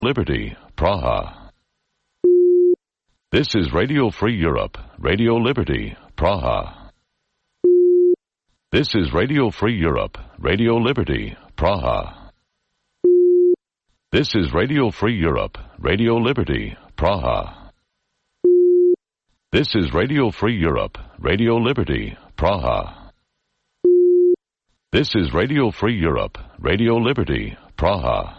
Liberty, Praha. This is Radio Free Europe, Radio Liberty, Praha. This is Radio Free Europe, Radio Liberty, Praha. This is Radio Free Europe, Radio Liberty, Praha. This is Radio Free Europe, Radio Liberty, Praha. This is Radio Free Europe, Radio Liberty, Praha.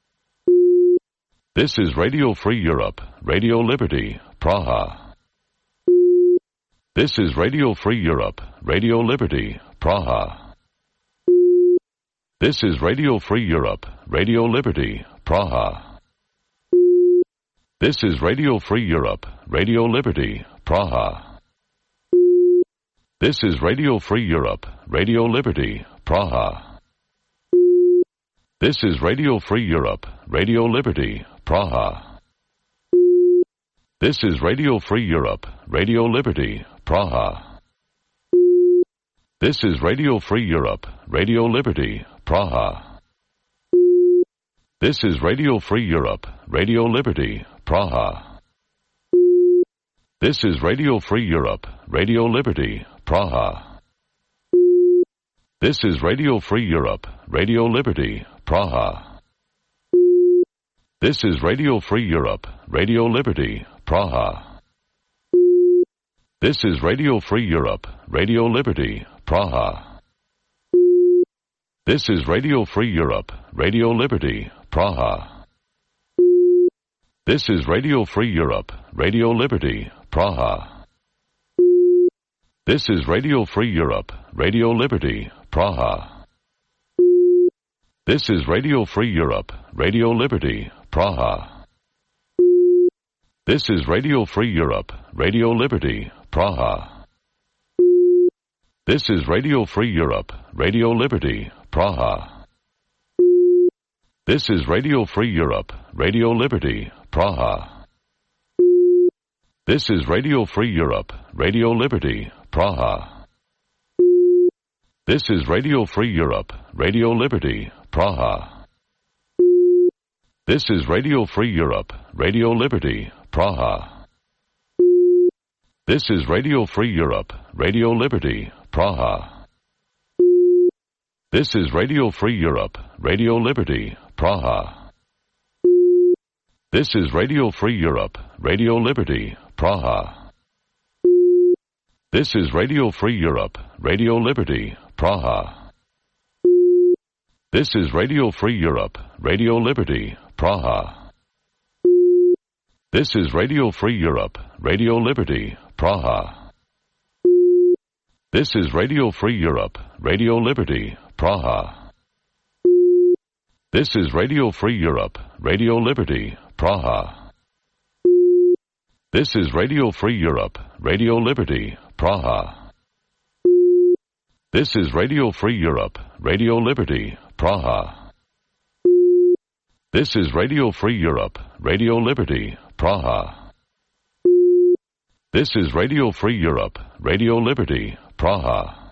This is Radio Free Europe, Radio Liberty, Praha. This is Radio Free Europe, Radio Liberty, Praha. This is Radio Free Europe, Radio Liberty, Praha. This is Radio Free Europe, Radio Liberty, Praha. This is Radio Free Europe, Radio Liberty, Praha. This is Radio Free Europe, Radio Liberty, Praha. This is Radio Free Europe, Radio Liberty, Praha. This is Radio Free Europe, Radio Liberty, Praha. This is Radio Free Europe, Radio Liberty, Praha. This is Radio Free Europe, Radio Liberty, Praha. This is Radio Free Europe, Radio Liberty, Praha. This is Radio Free Europe, Radio Liberty, Praha. This is Radio Free Europe, Radio Liberty, Praha. This is Radio Free Europe, Radio Liberty, Praha. This is Radio Free Europe, Radio Liberty, Praha. This is Radio Free Europe, Radio Liberty, Praha. This is Radio Free Europe, Radio Liberty, Praha. This is Radio Free Europe, Radio Liberty, Praha. This is Radio Free Europe, Radio Liberty, Praha. This is Radio Free Europe, Radio Liberty, Praha. This is Radio Free Europe, Radio Liberty, Praha. This is Radio Free Europe, Radio Liberty, Praha. This is Radio Free Europe, Radio Liberty, Praha. This is Radio Free Europe, Radio Liberty, Praha. This is Radio Free Europe, Radio Liberty, Praha. This is Radio Free Europe, Radio Liberty, Praha. This is Radio Free Europe, Radio Liberty, Praha. This is Radio Free Europe, Radio Liberty, Praha. This is Radio Free Europe, Radio Liberty, Praha. This is Radio Free Europe, Radio Liberty, Praha. This is Radio Free Europe, Radio Liberty, Praha. This is Radio Free Europe, Radio Liberty, Praha. This is Radio Free Europe, Radio Liberty, Praha. This is Radio Free Europe, Radio Liberty, Praha. This is Radio Free Europe, Radio Liberty, Praha.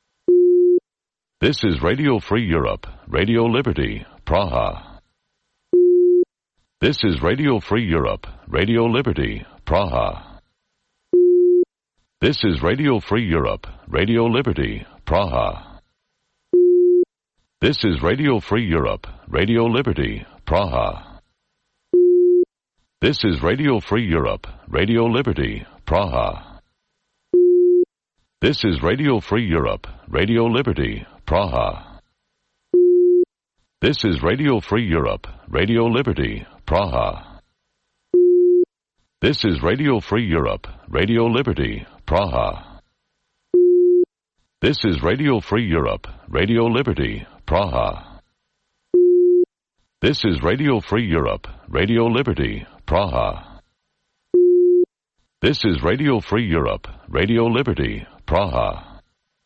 This is Radio Free Europe, Radio Liberty, Praha. This is Radio Free Europe, Radio Liberty, Praha. This is Radio Free Europe, Radio Liberty, Praha. This is Radio Free Europe, Radio Liberty, Praha. This is Radio Free Europe, Radio Liberty, Praha. This is Radio Free Europe, Radio Liberty, Praha. This is Radio Free Europe, Radio Liberty, Praha. This is Radio Free Europe, Radio Liberty, Praha. This is Radio Free Europe, Radio Liberty, Praha. This is Radio Free Europe, Radio Liberty, Praha. This is Radio Free Europe, Radio Liberty, Praha.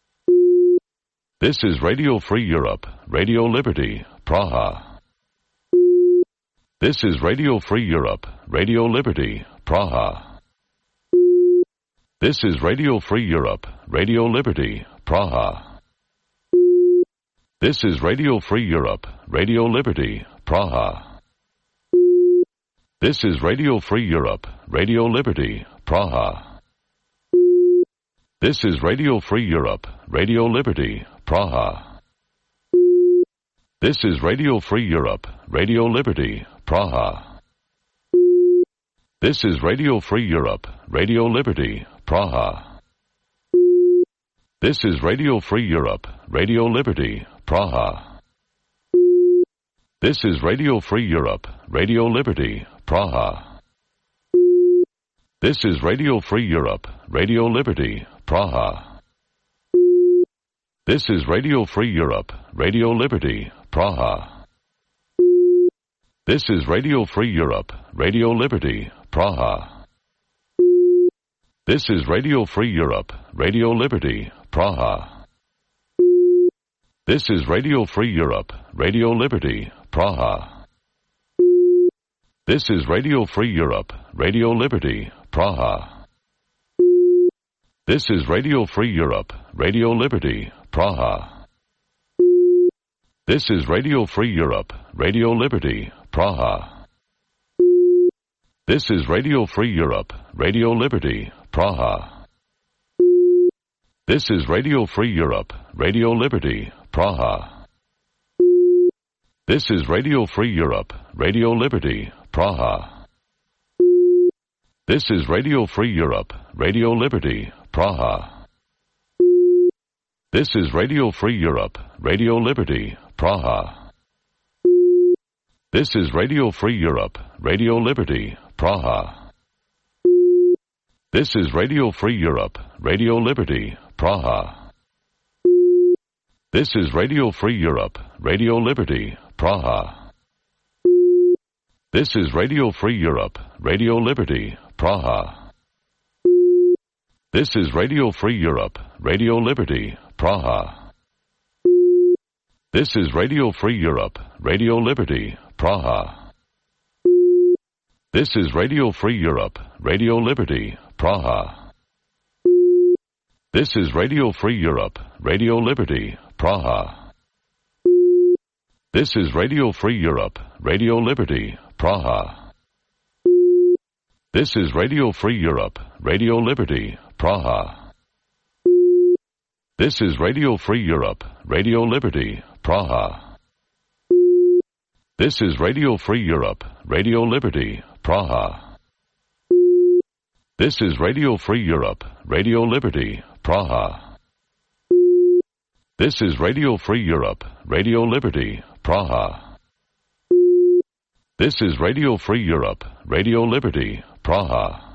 This is Radio Free Europe, Radio Liberty, Praha. This is Radio Free Europe, Radio Liberty, Praha. This is Radio Free Europe, Radio Liberty, Praha. This is Radio Free Europe, Radio Liberty, Praha. This is Radio Free Europe, Radio Liberty, Praha. This is Radio Free Europe, Radio Liberty, Praha. This is Radio Free Europe, Radio Liberty, Praha. This is Radio Free Europe, Radio Liberty, Praha. This is Radio Free Europe, Radio Liberty, Praha. This is Radio Free Europe, Radio Liberty, Praha. This is Radio Free Europe, Radio Liberty, Praha. This is Radio Free Europe, Radio Liberty, Praha. This is Radio Free Europe, Radio Liberty, Praha. This is Radio Free Europe, Radio Liberty, Praha. This is Radio Free Europe, Radio Liberty, Praha. This is Radio Free Europe, Radio Liberty, Praha. This is Radio Free Europe, Radio Liberty, Praha. This is Radio Free Europe, Radio Liberty, Praha. This is Radio Free Europe, Radio Liberty, Praha. This is Radio Free Europe, Radio Liberty, Praha. This is Radio Free Europe, Radio Liberty, Praha. This is Radio Free Europe, Radio Liberty, Praha. This is Radio Free Europe, Radio Liberty, Praha. This is Radio Free Europe, Radio Liberty, Praha. This is Radio Free Europe, Radio Liberty, Praha. This is Radio Free Europe, Radio Liberty, Praha. This is Radio Free Europe, Radio Liberty, Praha. This is Radio Free Europe, Radio Liberty, Praha. This is Radio Free Europe, Radio Liberty, Praha. This is Radio Free Europe, Radio Liberty, Praha. This is Radio Free Europe, Radio Liberty, Praha. This is Radio Free Europe, Radio Liberty, Praha. This is Radio Free Europe, Radio Liberty, Praha. This is Radio Free Europe, Radio Liberty, Praha. This is Radio Free Europe, Radio Liberty, Praha. This is Radio Free Europe, Radio Liberty, Praha. This is Radio Free Europe, Radio Liberty, Praha. This is Radio Free Europe, Radio Liberty, Praha.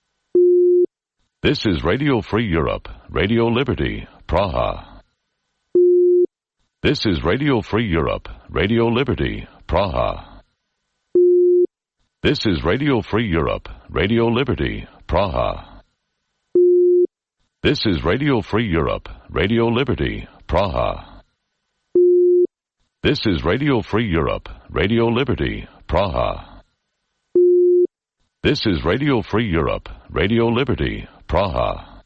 This is Radio Free Europe, Radio Liberty, Praha. This is Radio Free Europe, Radio Liberty, Praha. This is Radio Free Europe, Radio Liberty, Praha. This is Radio Free Europe, Radio Liberty, Praha. This is Radio Free Europe, Radio Liberty, Praha. This is Radio Free Europe, Radio Liberty, Praha.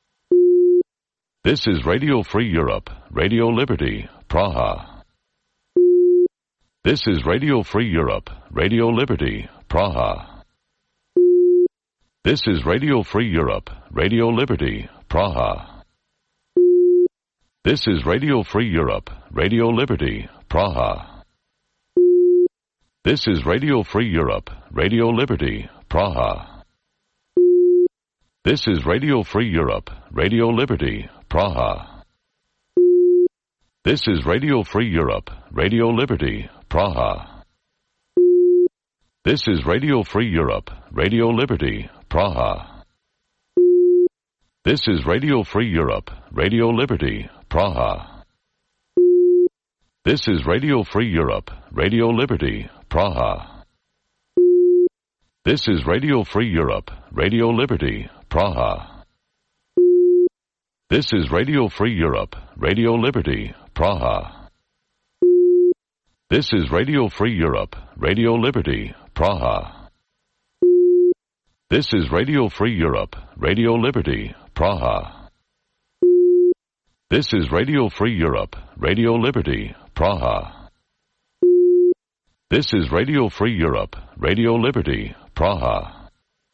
This is Radio Free Europe, Radio Liberty, Praha. This is Radio Free Europe, Radio Liberty, Praha. This is Radio Free Europe, Radio Liberty, Praha. This is Radio Free Europe, Radio Liberty, Praha. This is Radio Free Europe, Radio Liberty, Praha. This is Radio Free Europe, Radio Liberty, Praha. This is Radio Free Europe, Radio Liberty, Praha. This is Radio Free Europe, Radio Liberty, Praha. This is Radio Free Europe, Radio Liberty, Praha. This is Radio Free Europe, Radio Liberty, Praha. This is Radio Free Europe, Radio Liberty, Praha. This is Radio Free Europe, Radio Liberty, Praha. This is Radio Free Europe, Radio Liberty, Praha. This is Radio Free Europe, Radio Liberty, Praha. This is Radio Free Europe, Radio Liberty, Praha. This is Radio Free Europe, Radio Liberty, Praha.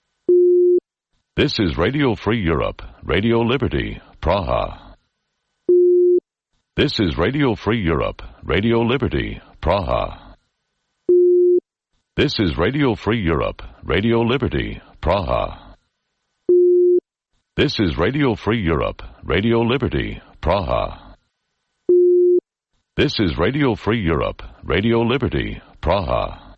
This is Radio Free Europe, Radio Liberty, Praha. This is Radio Free Europe, Radio Liberty, Praha. This is Radio Free Europe, Radio Liberty, Praha. This is Radio Free Europe, Radio Liberty, Praha. This is Radio Free Europe, Radio Liberty, Praha.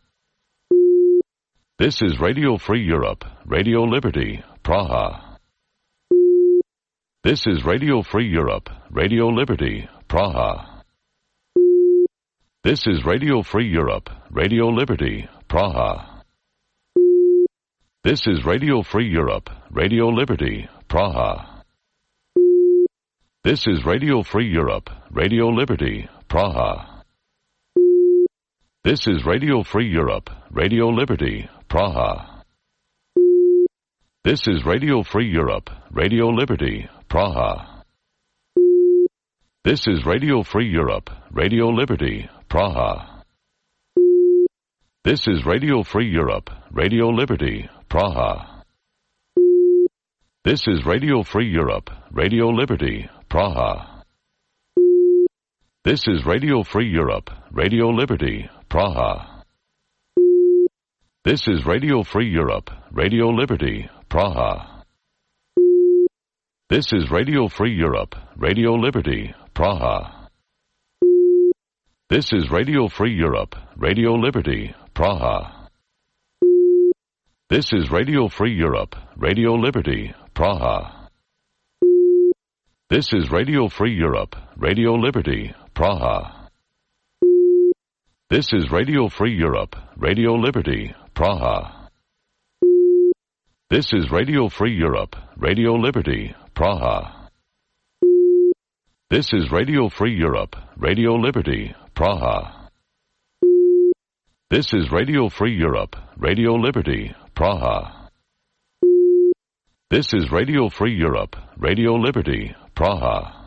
This is Radio Free Europe, Radio Liberty, Praha. This is Radio Free Europe, Radio Liberty, Praha. This is Radio Free Europe, Radio Liberty, Praha. This is Radio Free Europe, Radio Liberty, Praha. This is Radio Free Europe, Radio Liberty, Praha. This is Radio Free Europe, Radio Liberty, Praha. This is Radio Free Europe, Radio Liberty, Praha. This is Radio Free Europe, Radio Liberty, Praha. This is Radio Free Europe, Radio Liberty, Praha. This is Radio Free Europe, Radio Liberty, Praha. This is Radio Free Europe, Radio Liberty, Praha. This is Radio Free Europe, Radio Liberty, Praha. This is Radio Free Europe, Radio Liberty, Praha. This is Radio Free Europe, Radio Liberty, Praha. This is Radio Free Europe, Radio Liberty, Praha. This is Radio Free Europe, Radio Liberty, Praha. This is Radio Free Europe, Radio Liberty, Praha. This is Radio Free Europe, Radio Liberty, Praha. This is Radio Free Europe, Radio Liberty, Praha. This is Radio Free Europe, Radio Liberty, Praha. This is Radio Free Europe, Radio Liberty, Praha.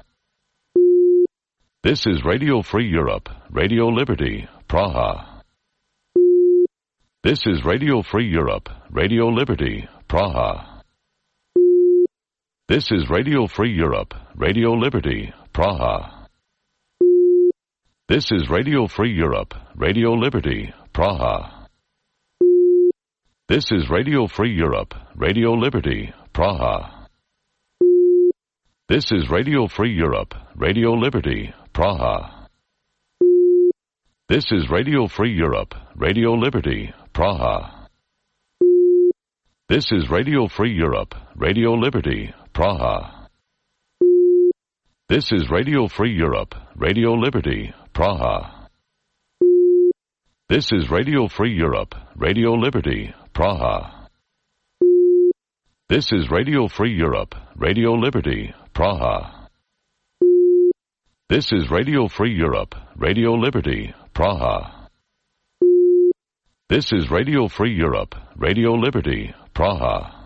This is Radio Free Europe, Radio Liberty, Praha. This is Radio Free Europe, Radio Liberty, Praha. This is Radio Free Europe, Radio Liberty, Praha. This is Radio Free Europe, Radio Liberty, Praha. This is Radio Free Europe, Radio Liberty, Praha. This is Radio Free Europe, Radio Liberty, Praha. This is Radio Free Europe, Radio Liberty, Praha. This is Radio Free Europe, Radio Liberty, Praha. This is Radio Free Europe, Radio Liberty, Praha. This is Radio Free Europe, Radio Liberty, Praha. This is Radio Free Europe, Radio Liberty, Praha. This is Radio Free Europe, Radio Liberty, Praha. This is Radio Free Europe, Radio Liberty, Praha.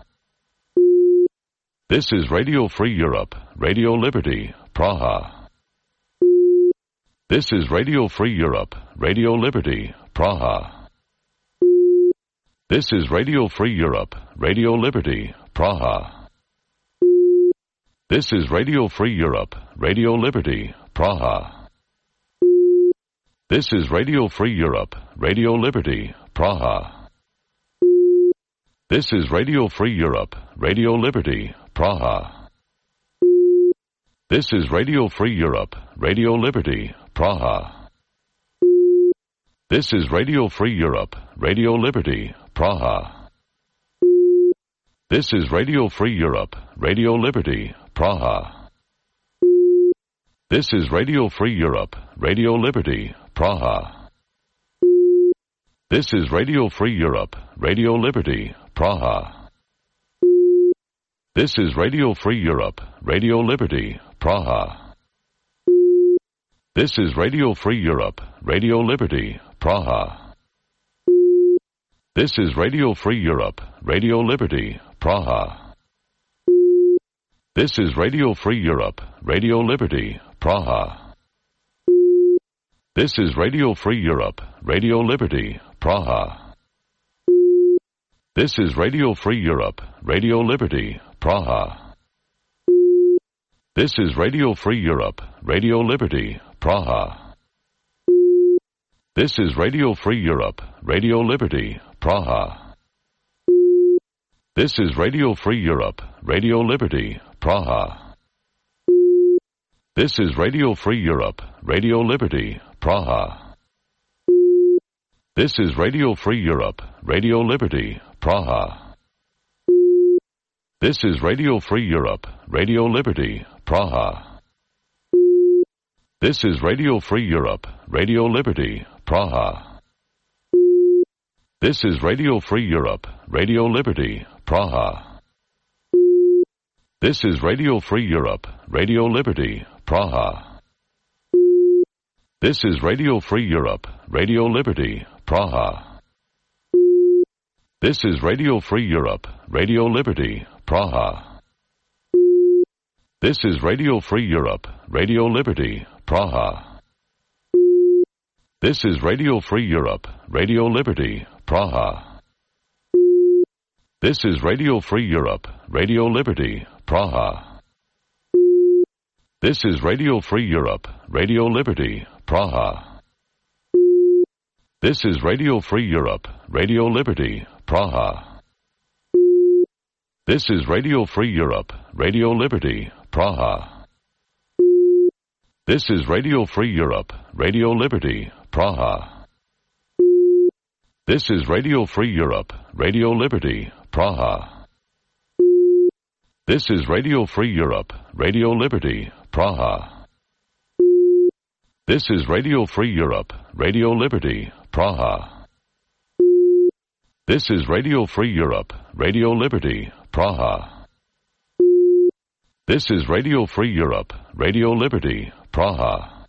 This is Radio Free Europe, Radio Liberty, Praha. This is Radio Free Europe, Radio Liberty, Praha. This is Radio Free Europe, Radio Liberty, Praha. This is Radio Free Europe, Radio Liberty, Praha. This is Radio Free Europe, Radio Liberty, Praha. This is Radio Free Europe, Radio Liberty, Praha. This is Radio Free Europe, Radio Liberty, Praha. This is Radio Free Europe, Radio Liberty, Praha. This is Radio Free Europe, Radio Liberty, Praha. This is Radio Free Europe, Radio Liberty, Praha. This is Radio Free Europe, Radio Liberty, Praha. This is Radio Free Europe, Radio Liberty, Praha. This is Radio Free Europe, Radio Liberty, Praha. This is Radio Free Europe, Radio Liberty, Praha. This is Radio Free Europe, Radio Liberty, Praha. This is Radio Free Europe, Radio Liberty, Praha. This is Radio Free Europe, Radio Liberty, Praha. This is Radio Free Europe, Radio Liberty, Praha. This is Radio Free Europe, Radio Liberty, Praha. This is Radio Free Europe, Radio Liberty, Praha. This is Radio Free Europe, Radio Liberty, Praha. This is Radio Free Europe, Radio Liberty, Praha. This is Radio Free Europe, Radio Liberty, Praha. This is Radio Free Europe, Radio Liberty, Praha. This is Radio Free Europe, Radio Liberty, Praha. This is Radio Free Europe, Radio Liberty, Praha. This is Radio Free Europe, Radio Liberty, Praha. This is Radio Free Europe, Radio Liberty, Praha. This is Radio Free Europe, Radio Liberty, Praha. This is Radio Free Europe, Radio Liberty, Praha. This is Radio Free Europe, Radio Liberty, Praha. This is Radio Free Europe, Radio Liberty, Praha. This is Radio Free Europe, Radio Liberty, Praha. This is Radio Free Europe, Radio Liberty, Praha. This is Radio Free Europe, Radio Liberty, Praha. This is Radio Free Europe, Radio Liberty, Praha. This is Radio Free Europe, Radio Liberty, Praha. This is Radio Free Europe, Radio Liberty, Praha. This is Radio Free Europe, Radio Liberty, Praha. This is Radio Free Europe, Radio Liberty, Praha.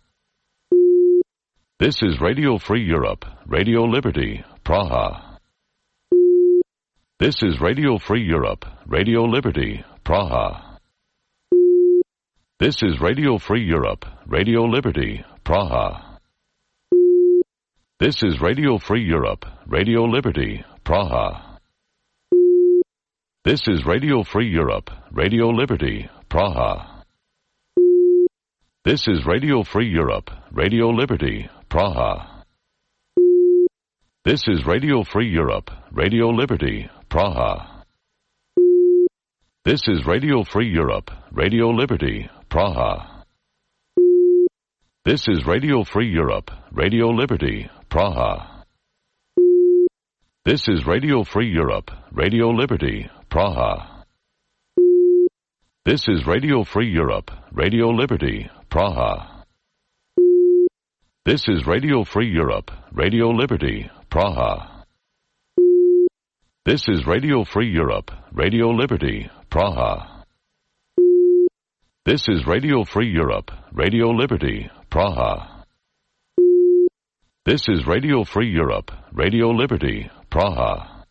This is Radio Free Europe, Radio Liberty, Praha. This is Radio Free Europe, Radio Liberty, Praha. This is Radio Free Europe, Radio Liberty, Praha. This is Radio Free Europe, Radio Liberty, Praha. This is Radio Free Europe, Radio Liberty, Praha. This is Radio Free Europe, Radio Liberty, Praha. This is Radio Free Europe, Radio Liberty, Praha. This is Radio Free Europe, Radio Liberty, Praha. This is Radio Free Europe, Radio Liberty, Praha. This is Radio Free Europe, Radio Liberty, Praha. This is Radio Free Europe, Radio Liberty, Praha. This is Radio Free Europe, Radio Liberty, Praha. This is Radio Free Europe, Radio Liberty, Praha. This is Radio Free Europe, Radio Liberty, Praha. This is Radio Free Europe, Radio Liberty, Praha.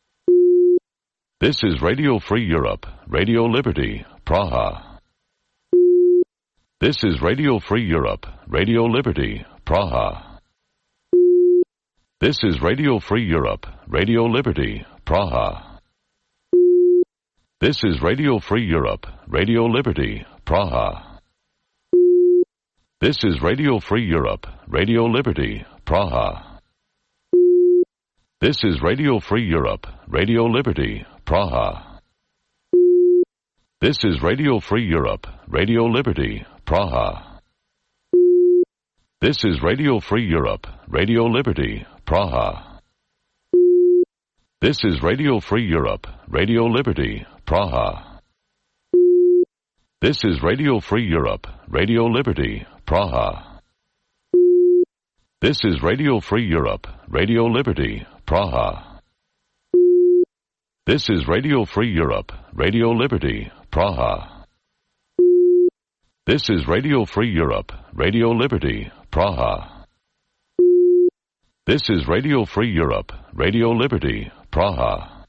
This is Radio Free Europe, Radio Liberty, Praha. This is Radio Free Europe, Radio Liberty, Praha. This is Radio Free Europe, Radio Liberty, Praha. This is Radio Free Europe, Radio Liberty, Praha. This is Radio Free Europe, Radio Liberty, Praha. This is Radio Free Europe, Radio Liberty, Praha. This is Radio Free Europe, Radio Liberty, Praha. This is Radio Free Europe, Radio Liberty, Praha. This is Radio Free Europe, Radio Liberty, Praha. This is Radio Free Europe, Radio Liberty, Praha. This is Radio Free Europe, Radio Liberty, Praha. This is Radio Free Europe, Radio Liberty, Praha. This is Radio Free Europe, Radio Liberty, Praha. This is Radio Free Europe, Radio Liberty, Praha.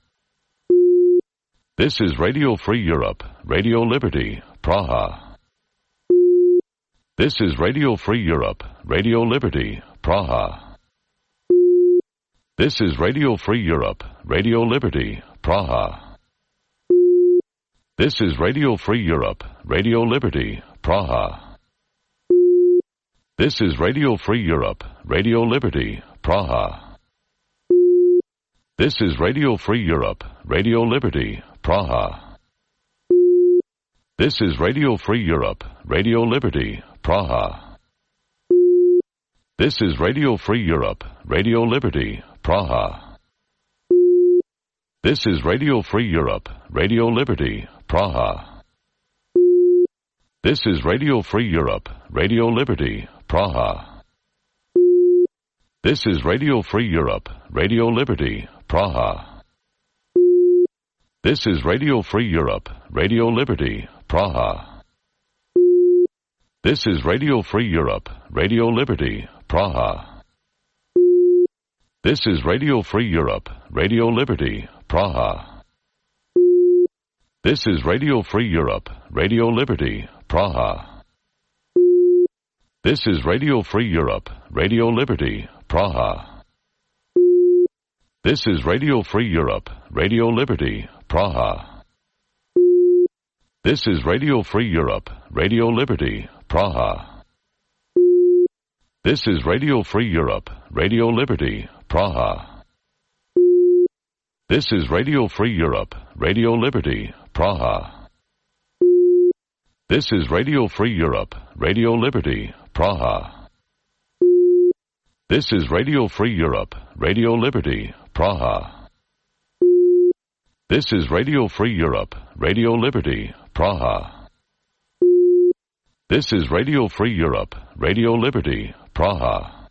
This is Radio Free Europe, Radio Liberty, Praha. This is Radio Free Europe, Radio Liberty, Praha. This is Radio Free Europe, Radio Liberty, Praha. This is Radio Free Europe, Radio Liberty, Praha. This is Radio Free Europe, Radio Liberty, Praha. This is Radio Free Europe, Radio Liberty, Praha. This is Radio Free Europe, Radio Liberty, Praha. This is Radio Free Europe, Radio Liberty, Praha. This is Radio Free Europe, Radio Liberty, Praha. This is Radio Free Europe, Radio Liberty, Praha. This is Radio Free Europe, Radio Liberty, Praha. This is Radio Free Europe, Radio Liberty, Praha. This is Radio Free Europe, Radio Liberty, Praha. This is Radio Free Europe, Radio Liberty, Praha. This is Radio Free Europe, Radio Liberty, Praha. This is Radio Free Europe, Radio Liberty, Praha. This is Radio Free Europe, Radio Liberty, Praha. This is Radio Free Europe, Radio Liberty, Praha. This is Radio Free Europe, Radio Liberty, Praha. This is Radio Free Europe, Radio Liberty, Praha. This is Radio Free Europe, Radio Liberty, Praha. This is Radio Free Europe, Radio Liberty, Praha. This is Radio Free Europe, Radio Liberty, Praha. This is Radio Free Europe, Radio Liberty, Praha.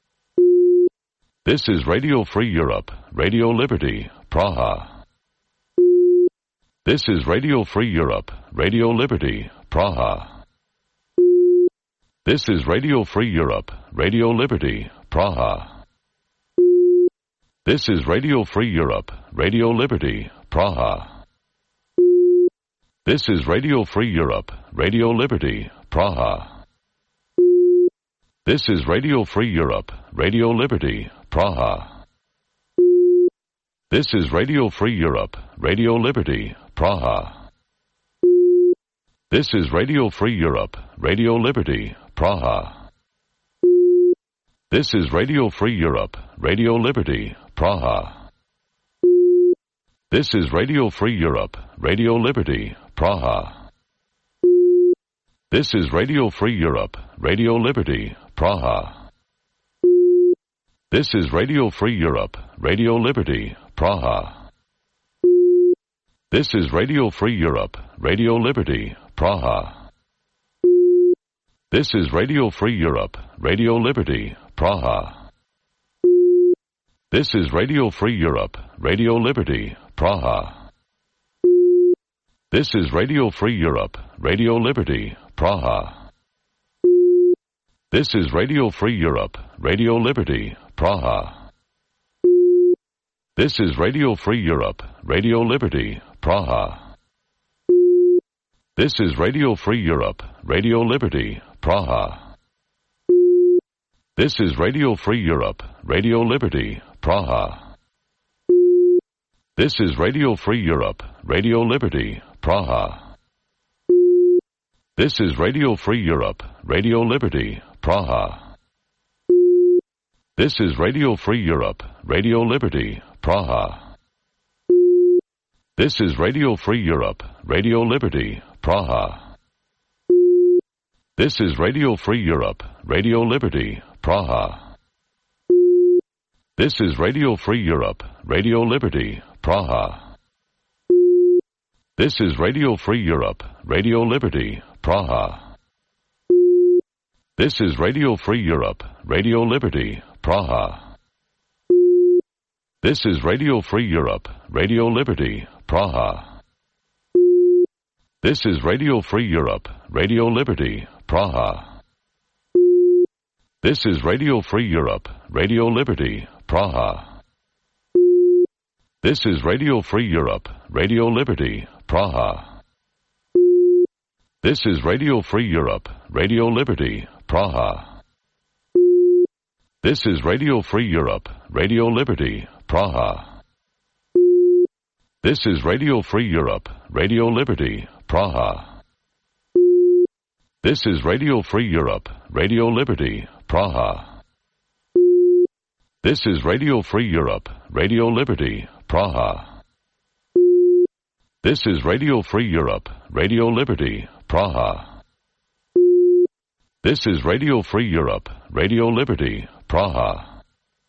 This is Radio Free Europe, Radio Liberty, Praha. This is Radio Free Europe, Radio Liberty, Praha. This is Radio Free Europe, Radio Liberty, Praha. This is Radio Free Europe, Radio Liberty, Praha. This is Radio Free Europe, Radio Liberty, Praha. This is Radio Free Europe, Radio Liberty, Praha. This is Radio Free Europe, Radio Liberty, Praha. This is Radio Free Europe, Radio Liberty, Praha. This is Radio Free Europe, Radio Liberty, Praha. This is Radio Free Europe, Radio Liberty, Praha. This is Radio Free Europe, Radio Liberty, Praha. This is Radio Free Europe, Radio Liberty, Praha. This is Radio Free Europe, Radio Liberty, Praha. This is Radio Free Europe, Radio Liberty, Praha. This is Radio Free Europe, Radio Liberty, Praha. This is Radio Free Europe, Radio Liberty, Praha. This is Radio Free Europe, Radio Liberty, Praha. This is Radio Free Europe, Radio Liberty, Praha. This is Radio Free Europe, Radio Liberty, Praha. This is Radio Free Europe, Radio Liberty, Praha. This is Radio Free Europe, Radio Liberty, Praha. This is Radio Free Europe, Radio Liberty, Praha. This is Radio Free Europe, Radio Liberty, Praha. This is Radio Free Europe, Radio Liberty, Praha. This is Radio Free Europe, Radio Liberty, Praha. This is Radio Free Europe, Radio Liberty, Praha. This is Radio Free Europe, Radio Liberty, Praha. This is Radio Free Europe, Radio Liberty, Praha. This is Radio Free Europe, Radio Liberty, Praha. This is Radio Free Europe, Radio Liberty, Praha. This is Radio Free Europe, Radio Liberty, Praha. This is Radio Free Europe, Radio Liberty, Praha. This is Radio Free Europe, Radio Liberty, Praha. This is Radio Free Europe, Radio Liberty, Praha. This is Radio Free Europe, Radio Liberty, Praha. This is Radio Free Europe, Radio Liberty, Praha. This is Radio Free Europe, Radio Liberty, Praha. This is Radio Free Europe, Radio Liberty, Praha. This is Radio Free Europe, Radio Liberty, Praha.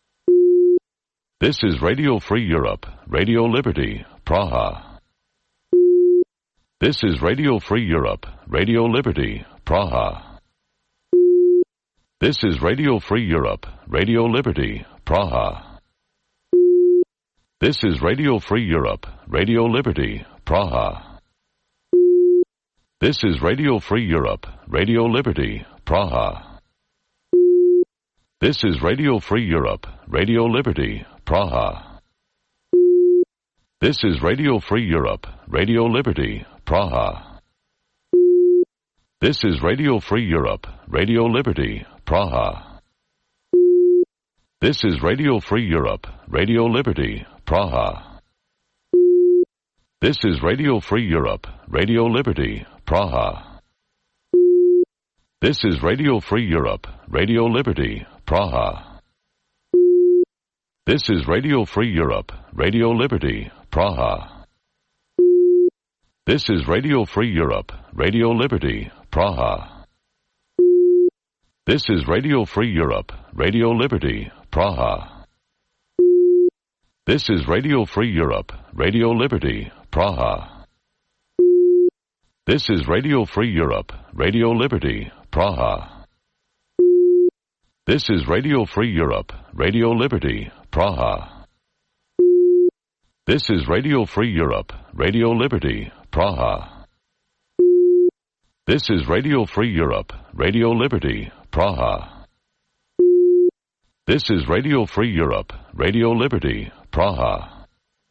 This is Radio Free Europe, Radio Liberty, Praha. This is Radio Free Europe, Radio Liberty, Praha. This is Radio Free Europe, Radio Liberty, Praha. This is Radio Free Europe, Radio Liberty, Praha. This is Radio Free Europe, Radio Liberty, Praha. This is Radio Free Europe, Radio Liberty, Praha. This is Radio Free Europe, Radio Liberty, Praha. This is Radio Free Europe, Radio Liberty, Praha. This is Radio Free Europe, Radio Liberty, Praha. This is Radio Free Europe, Radio Liberty, Praha. This is Radio Free Europe, Radio Liberty, Praha. This is Radio Free Europe, Radio Liberty, Praha. This is Radio Free Europe, Radio Liberty, Praha. This is Radio Free Europe, Radio Liberty, Praha. This is Radio Free Europe, Radio Liberty, Praha. This is Radio Free Europe, Radio Liberty, Praha. This is Radio Free Europe, Radio Liberty, Praha. This is Radio Free Europe, Radio Liberty, Praha. This is Radio Free Europe, Radio Liberty, Praha. This is Radio Free Europe, Radio Liberty, Praha.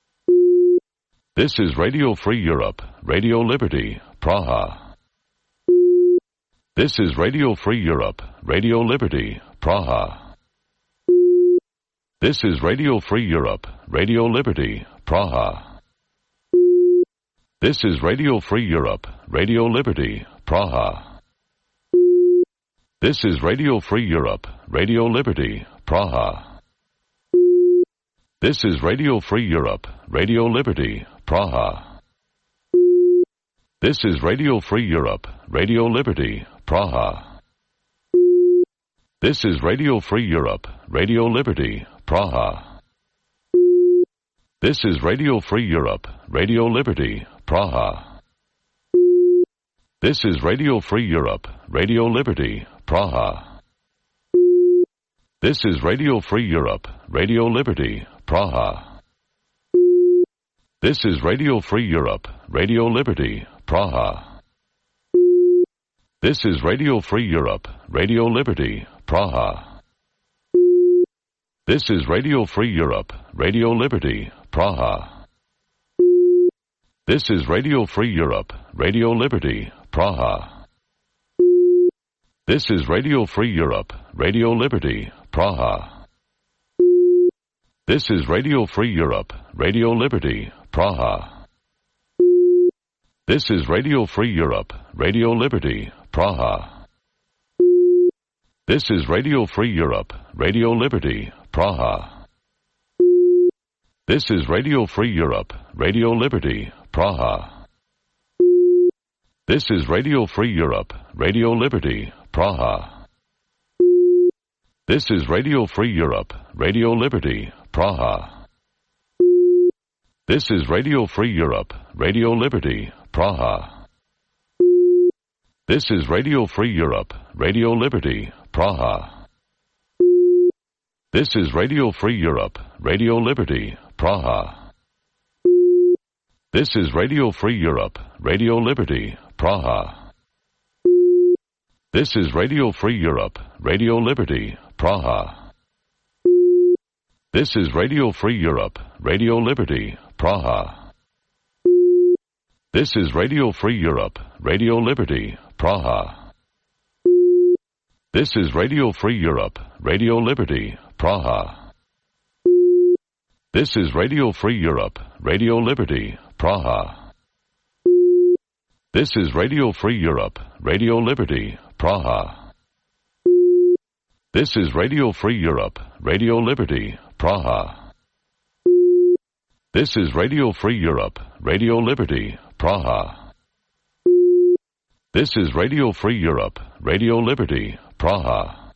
This is Radio Free Europe, Radio Liberty, Praha. This is Radio Free Europe, Radio Liberty, Praha. This is Radio Free Europe, Radio Liberty, Praha. This is Radio Free Europe, Radio Liberty, Praha. This is Radio Free Europe, Radio Liberty, Praha. This is Radio Free Europe, Radio Liberty, Praha. This is Radio Free Europe, Radio Liberty, Praha. This is Radio Free Europe, Radio Liberty, Praha. This is Radio Free Europe, Radio Liberty, Praha. This is Radio Free Europe, Radio Liberty, Praha. This is Radio Free Europe, Radio Liberty, Praha. This is Radio Free Europe, Radio Liberty, Praha. This is Radio Free Europe, Radio Liberty, Praha. This is Radio Free Europe, Radio Liberty, Praha. This is Radio Free Europe, Radio Liberty, Praha. This is Radio Free Europe, Radio Liberty, Praha. This is Radio Free Europe, Radio Liberty, Praha. This is Radio Free Europe, Radio Liberty, Praha. This is Radio Free Europe, Radio Liberty, Praha. This is Radio Free Europe, Radio Liberty, Praha. This is Radio Free Europe, Radio Liberty, Praha. This is Radio Free Europe, Radio Liberty, Praha. This is Radio Free Europe, Radio Liberty, Praha. This is Radio Free Europe, Radio Liberty, Praha. This is Radio Free Europe, Radio Liberty, Praha. This is Radio Free Europe, Radio Liberty, Praha. This is Radio Free Europe, Radio Liberty, Praha. This is Radio Free Europe, Radio Liberty, Praha. This is Radio Free Europe, Radio Liberty, Praha. This is Radio Free Europe, Radio Liberty, Praha. This is Radio Free Europe, Radio Liberty, Praha. This is Radio Free Europe, Radio Liberty, Praha. This is Radio Free Europe, Radio Liberty, Praha. This is Radio Free Europe, Radio Liberty, Praha. This is Radio Free Europe, Radio Liberty, Praha.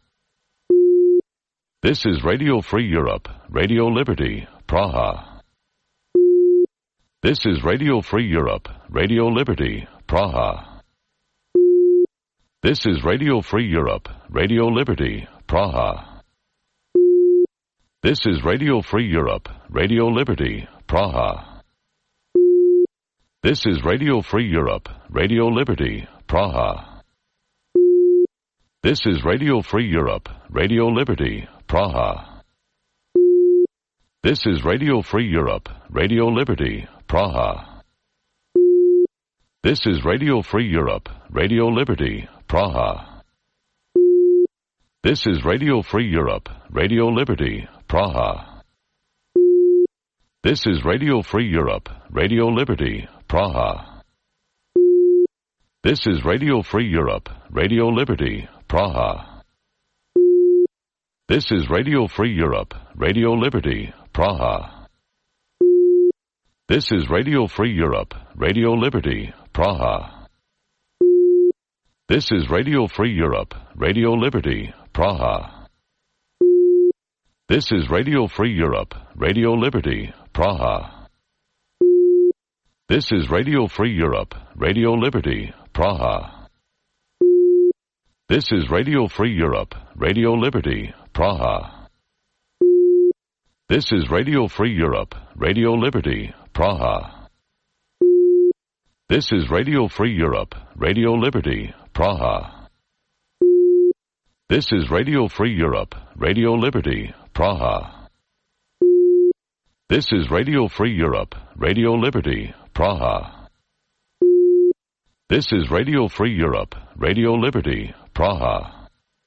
This is Radio Free Europe, Radio Liberty, Praha. This is Radio Free Europe, Radio Liberty, Praha. This is Radio Free Europe, Radio Liberty, Praha. This is Radio Free Europe, Radio Liberty, Praha. This is Radio Free Europe, Radio Liberty, Praha. This is Radio Free Europe, Radio Liberty, Praha. This is Radio Free Europe, Radio Liberty, Praha. This is Radio Free Europe, Radio Liberty, Praha. This is Radio Free Europe, Radio Liberty, Praha. This is Radio Free Europe, Radio Liberty, Praha. This is Radio Free Europe, Radio Liberty, Praha. This is Radio Free Europe, Radio Liberty, Praha. This is Radio Free Europe, Radio Liberty, Praha. This is Radio Free Europe, Radio Liberty, Praha. This is Radio Free Europe, Radio Liberty, Praha. This is Radio Free Europe, Radio Liberty, Praha. This is Radio Free Europe, Radio Liberty, Praha. This is Radio Free Europe, Radio Liberty, Praha. This is Radio Free Europe, Radio Liberty, Praha. This is Radio Free Europe, Radio Liberty, Praha. This is Radio Free Europe, Radio Liberty, Praha. This is Radio Free Europe, Radio Liberty, Praha.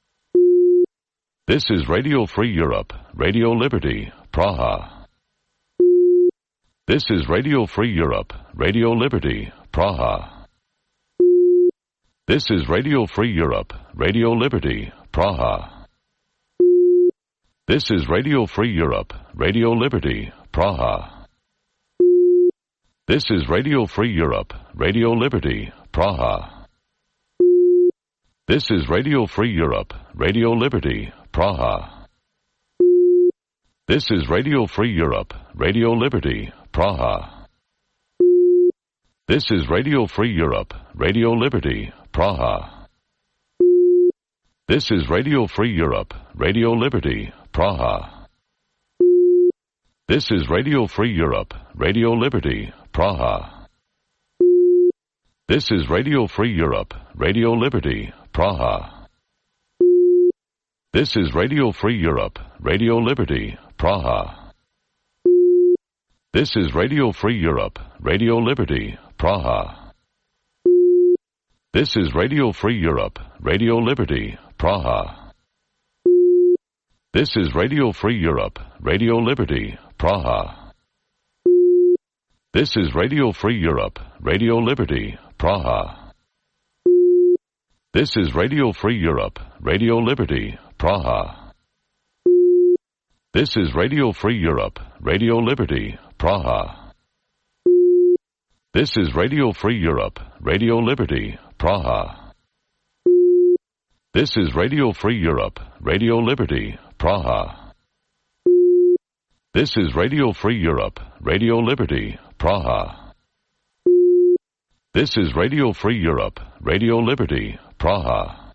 This is Radio Free Europe, Radio Liberty, Praha. This is Radio Free Europe, Radio Liberty, Praha. This is Radio Free Europe, Radio Liberty, Praha. This is Radio Free Europe, Radio Liberty, Praha. This is Radio Free Europe, Radio Liberty, Praha. This is Radio Free Europe, Radio Liberty, Praha. This is Radio Free Europe, Radio Liberty, Praha. This is Radio Free Europe, Radio Liberty, Praha. This is Radio Free Europe, Radio Liberty, Praha. This is Radio Free Europe, Radio Liberty, Praha. This is Radio Free Europe, Radio Liberty, Praha. This is Radio Free Europe, Radio Liberty, Praha. This is Radio Free Europe, Radio Liberty, Praha. This is Radio Free Europe, Radio Liberty, Praha. This is Radio Free Europe, Radio Liberty, Praha. This is Radio Free Europe, Radio Liberty, Praha. This is Radio Free Europe, Radio Liberty, Praha. This is Radio Free Europe, Radio Liberty, Praha. This is Radio Free Europe, Radio Liberty, Praha. This is Radio Free Europe, Radio Liberty, Praha. This is Radio Free Europe, Radio Liberty, Praha. This is Radio Free Europe, Radio Liberty, Praha.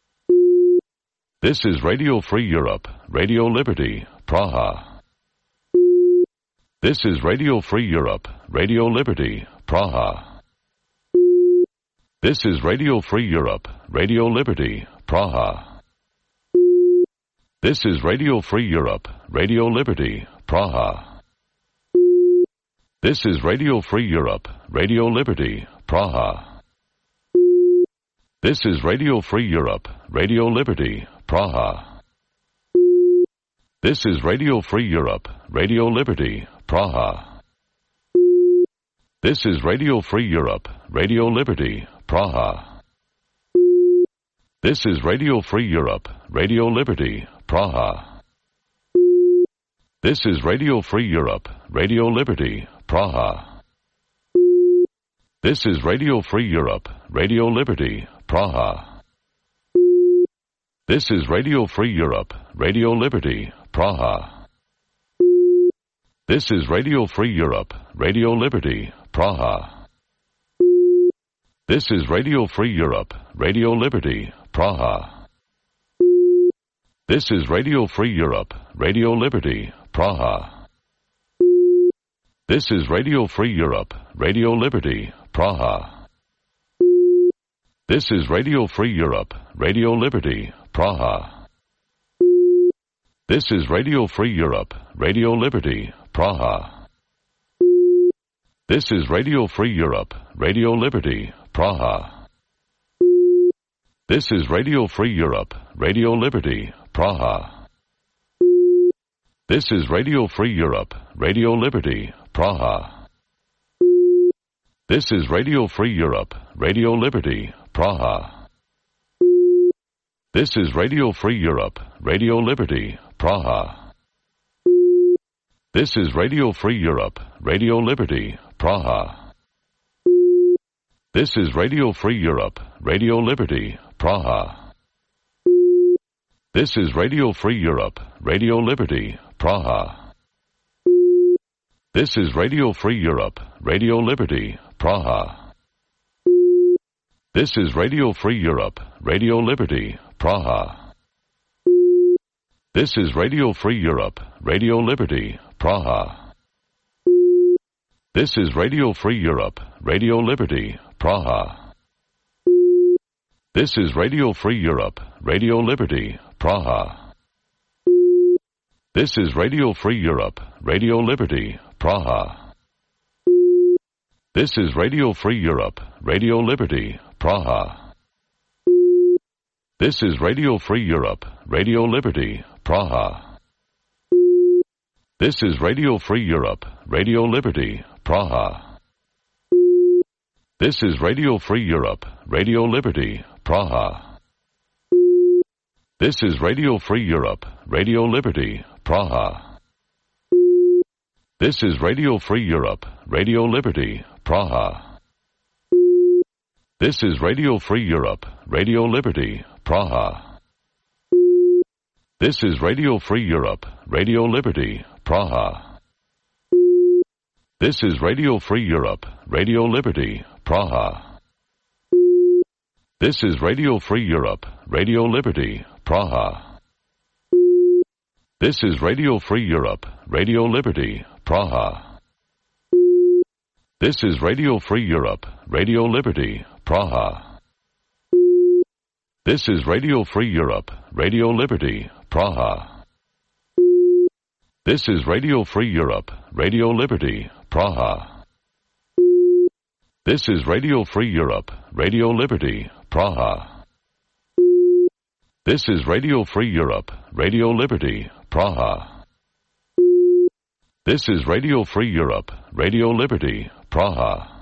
This is Radio Free Europe, Radio Liberty, Praha. This is Radio Free Europe, Radio Liberty, Praha. This is Radio Free Europe, Radio Liberty, Praha. This is Radio Free Europe, Radio Liberty, Praha. This is Radio Free Europe, Radio Liberty, Praha. This is Radio Free Europe, Radio Liberty, Praha. This is Radio Free Europe, Radio Liberty, Praha. This is Radio Free Europe, Radio Liberty, Praha. This is Radio Free Europe, Radio Liberty, Praha. This is Radio Free Europe, Radio Liberty, Praha. This is Radio Free Europe, Radio Liberty, Praha. This is Radio Free Europe, Radio Liberty, Praha. This is Radio Free Europe, Radio Liberty, Praha. This is Radio Free Europe, Radio Liberty, Praha. This is Radio Free Europe, Radio Liberty, Praha. This is Radio Free Europe, Radio Liberty, Praha. This is Radio Free Europe, Radio Liberty, Praha. This is Radio Free Europe, Radio Liberty, Praha. This is Radio Free Europe, Radio Liberty, Praha. This is Radio Free Europe, Radio Liberty, Praha. This is Radio Free Europe, Radio Liberty, Praha. This is Radio Free Europe, Radio Liberty, Praha. This is Radio Free Europe, Radio Liberty, Praha. This is Radio Free Europe, Radio Liberty, Praha. This is Radio Free Europe, Radio Liberty, Praha. This is Radio Free Europe, Radio Liberty, Praha. This is Radio Free Europe, Radio Liberty, Praha. This is Radio Free Europe, Radio Liberty, Praha. This is Radio Free Europe, Radio Liberty, Praha. This is Radio Free Europe, Radio Liberty, Praha. This is Radio Free Europe, Radio Liberty, Praha. This is Radio Free Europe, Radio Liberty, Praha. This is Radio Free Europe, Radio Liberty, Praha. This is Radio Free Europe, Radio Liberty, Praha. This is Radio Free Europe, Radio Liberty, Praha. This is Radio Free Europe, Radio Liberty, Praha. This is Radio Free Europe, Radio Liberty, Praha. This is Radio Free Europe, Radio Liberty, Praha. This is Radio Free Europe, Radio Liberty, Praha. This is Radio Free Europe, Radio Liberty, Praha. This is Radio Free Europe, Radio Liberty, Praha. This is Radio Free Europe, Radio Liberty, Praha. This is Radio Free Europe, Radio Liberty, Praha. This is Radio Free Europe, Radio Liberty, Praha. This is Radio Free Europe, Radio Liberty, Praha. This is Radio Free Europe, Radio Liberty, Praha. This is Radio Free Europe, Radio Liberty, Praha. This is Radio Free Europe, Radio Liberty, Praha. This is Radio Free Europe, Radio Liberty, Praha.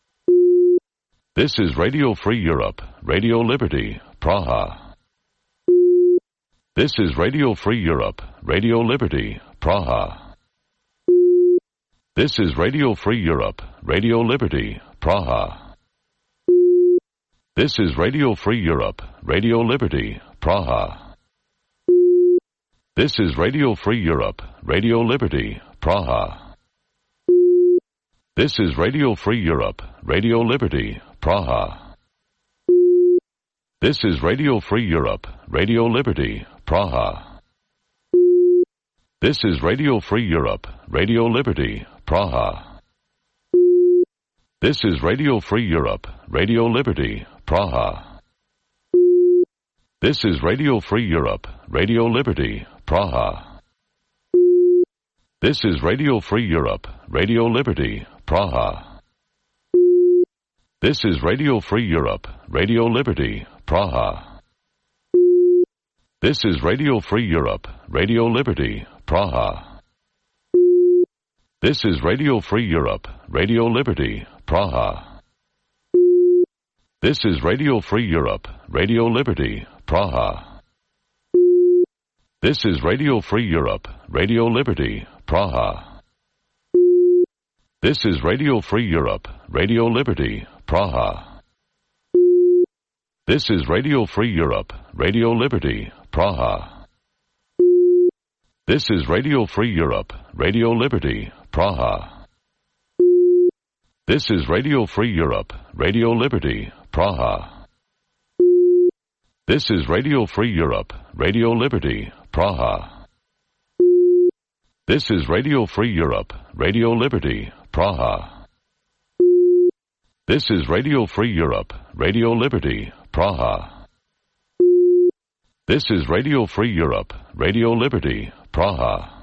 This is Radio Free Europe, Radio Liberty, Praha. This is Radio Free Europe, Radio Liberty, Praha. This is Radio Free Europe, Radio Liberty, Praha. This is Radio Free Europe, Radio Liberty, Praha. This is Radio Free Europe, Radio Liberty, Praha. This is Radio Free Europe, Radio Liberty, Praha. This is Radio Free Europe, Radio Liberty, Praha. This is Radio Free Europe, Radio Liberty, Praha. This is Radio Free Europe, Radio Liberty, Praha. This is Radio Free Europe, Radio Liberty, Praha. This is Radio Free Europe, Radio Liberty, Praha. This is Radio Free Europe, Radio Liberty, Praha. This is Radio Free Europe, Radio Liberty, Praha. This is Radio Free Europe, Radio Liberty, Praha. This is Radio Free Europe, Radio Liberty, Praha. This is Radio Free Europe, Radio Liberty, Praha. This is Radio Free Europe, Radio Liberty, Praha. This is Radio Free Europe, Radio Liberty, Praha. This is Radio Free Europe, Radio Liberty, Praha. This is Radio Free Europe, Radio Liberty, Praha. This is Radio Free Europe, Radio Liberty, Praha. This is Radio Free Europe, Radio Liberty, Praha. This is Radio Free Europe, Radio Liberty, Praha. This is Radio Free Europe, Radio Liberty, Praha.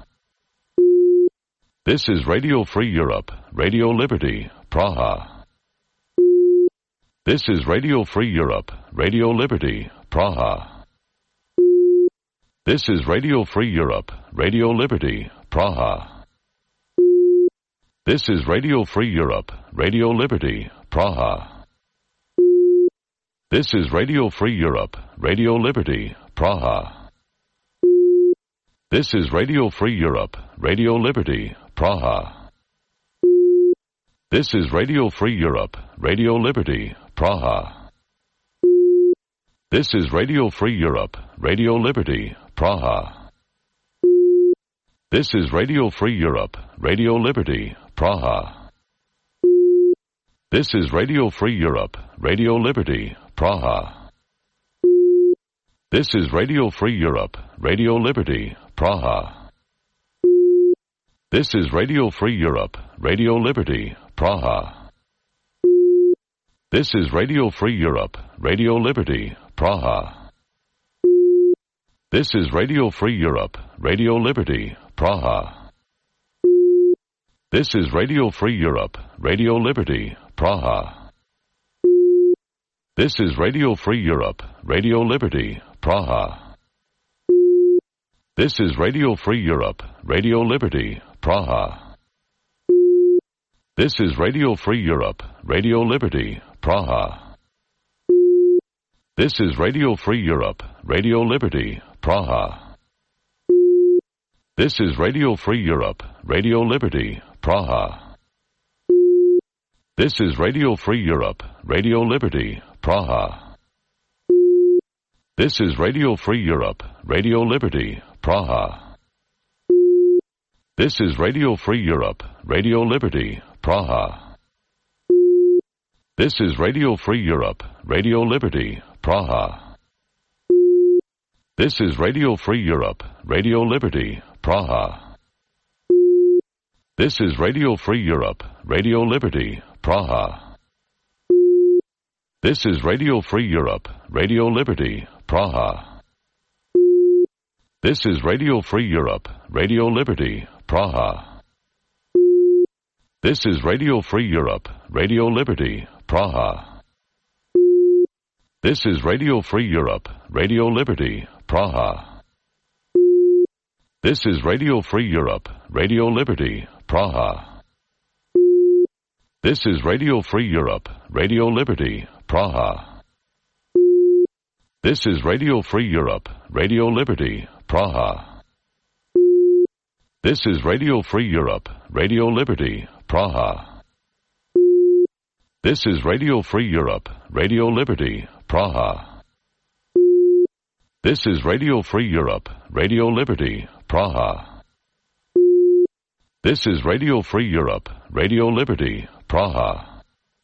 This is Radio Free Europe, Radio Liberty, Praha. This is Radio Free Europe, Radio Liberty, Praha. This is Radio Free Europe, Radio Liberty, Praha. This is Radio Free Europe, Radio Liberty, Praha. This is Radio Free Europe, Radio Liberty, Praha. This is Radio Free Europe, Radio Liberty, Praha. This is Radio Free Europe, Radio Liberty, Praha. This is Radio Free Europe, Radio Liberty, Praha. This is Radio Free Europe, Radio Liberty, Praha. This is Radio Free Europe, Radio Liberty, Praha. This is Radio Free Europe, Radio Liberty, Praha. This is Radio Free Europe, Radio Liberty, Praha. This is Radio Free Europe, Radio Liberty, Praha. This is Radio Free Europe, Radio Liberty, Praha. This is Radio Free Europe, Radio Liberty, Praha. This is Radio Free Europe, Radio Liberty, Praha. This is Radio Free Europe, Radio Liberty, Praha. This is Radio Free Europe, Radio Liberty, Praha. This is Radio Free Europe, Radio Liberty, Praha. This is Radio Free Europe, Radio Liberty, Praha. This is Radio Free Europe, Radio Liberty, Praha. This is Radio Free Europe, Radio Liberty, Praha. This is Radio Free Europe, Radio Liberty, Praha. This is Radio Free Europe, Radio Liberty, Praha. This is Radio Free Europe, Radio Liberty, Praha. This is Radio Free Europe, Radio Liberty, Praha. This is Radio Free Europe, Radio Liberty, Praha. This is Radio Free Europe, Radio Liberty, Praha. This is Radio Free Europe, Radio Liberty, Praha. This is Radio Free Europe, Radio Liberty, Praha. This is Radio Free Europe, Radio Liberty, Praha. This is Radio Free Europe, Radio Liberty, Praha. This is Radio Free Europe, Radio Liberty, Praha. This is Radio Free Europe, Radio Liberty, Praha. This is Radio Free Europe, Radio Liberty, Praha. This is Radio Free Europe, Radio Liberty, Praha. This is Radio Free Europe, Radio Liberty, Praha.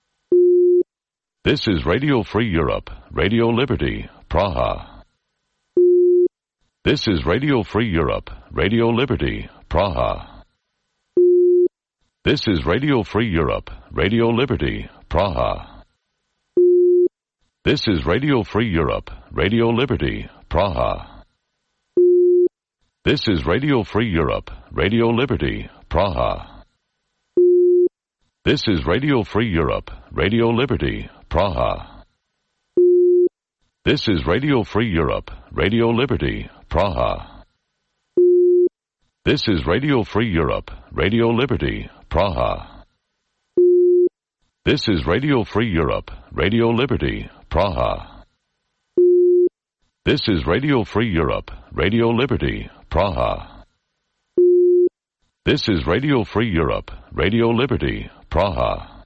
This is Radio Free Europe, Radio Liberty, Praha. This is Radio Free Europe, Radio Liberty, Praha. This is Radio Free Europe, Radio Liberty, Praha. This is Radio Free Europe, Radio Liberty, Praha. This is Radio Free Europe, Radio Liberty, Praha. This is Radio Free Europe, Radio Liberty, Praha. This is Radio Free Europe, Radio Liberty, Praha. This is Radio Free Europe, Radio Liberty, Praha. This is Radio Free Europe, Radio Liberty, Praha. This is Radio Free Europe, Radio Liberty, Praha. This is Radio Free Europe, Radio Liberty, Praha.